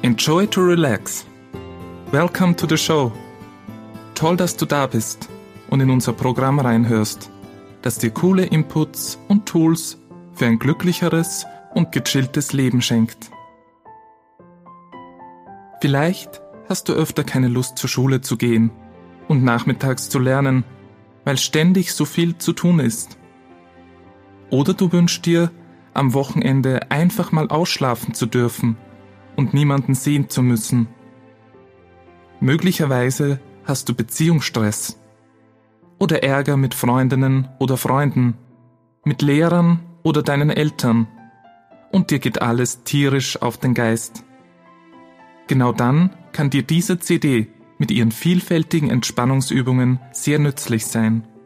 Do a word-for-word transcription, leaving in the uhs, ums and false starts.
Enjoy to relax. Welcome to the show. Toll, dass du da bist und in unser Programm reinhörst, das dir coole Inputs und Tools für ein glücklicheres und gechilltes Leben schenkt. Vielleicht hast du öfter keine Lust, zur Schule zu gehen und nachmittags zu lernen, weil ständig so viel zu tun ist. Oder du wünschst dir, am Wochenende einfach mal ausschlafen zu dürfen und niemanden sehen zu müssen. Möglicherweise hast du Beziehungsstress oder Ärger mit Freundinnen oder Freunden, mit Lehrern oder deinen Eltern und dir geht alles tierisch auf den Geist. Genau dann kann dir diese C D mit ihren vielfältigen Entspannungsübungen sehr nützlich sein.